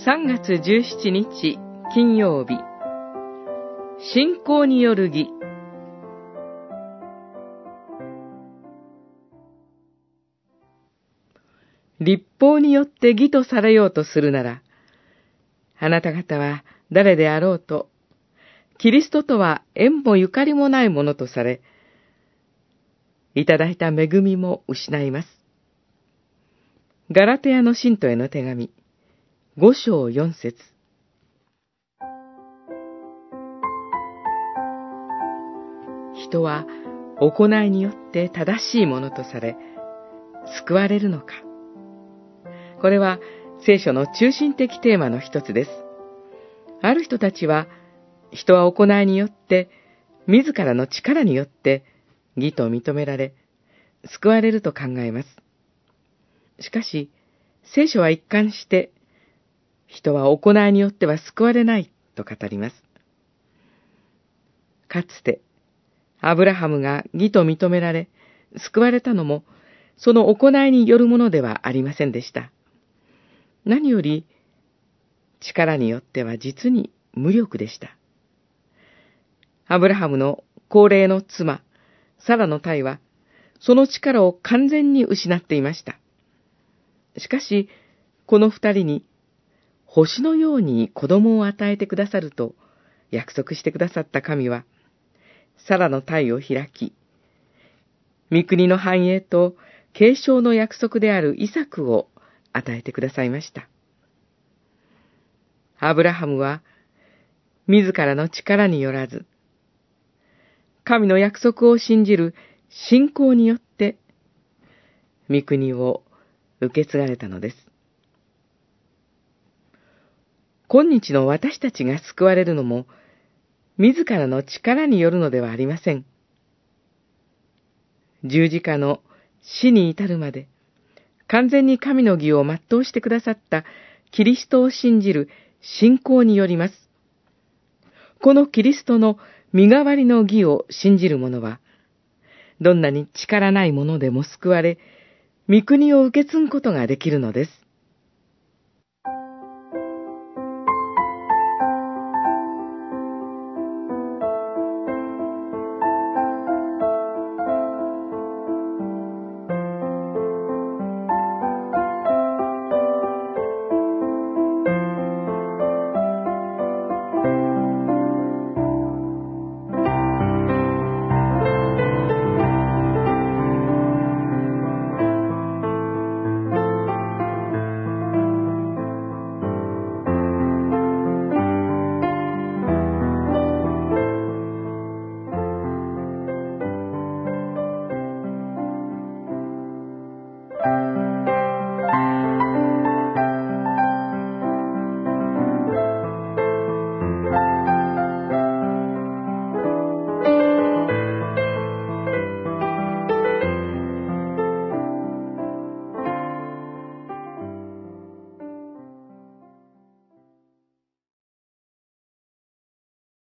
3月17日金曜日、信仰による義。律法によって義とされようとするなら、あなた方は誰であろうと、キリストとは縁もゆかりもないものとされ、いただいた恵みも失います。ガラテヤの信徒への手紙、5章4節。人は行いによって正しいものとされ、救われるのか。これは聖書の中心的テーマの一つです。ある人たちは、人は行いによって、自らの力によって義と認められ、救われると考えます。しかし、聖書は一貫して、人は行いによっては救われないと語ります。かつて、アブラハムが義と認められ、救われたのも、その行いによるものではありませんでした。何より、力によっては実に無力でした。アブラハムの高齢の妻、サラの胎は、その力を完全に失っていました。しかし、この二人に、星のように子供を与えてくださると約束してくださった神は、サラの胎を開き、御国の繁栄と継承の約束であるイサクを与えてくださいました。アブラハムは、自らの力によらず、神の約束を信じる信仰によって、御国を受け継がれたのです。今日の私たちが救われるのも、自らの力によるのではありません。十字架の死に至るまで、完全に神の義を全うしてくださったキリストを信じる信仰によります。このキリストの身代わりの義を信じる者は、どんなに力ない者でも救われ、御国を受け継ぐことができるのです。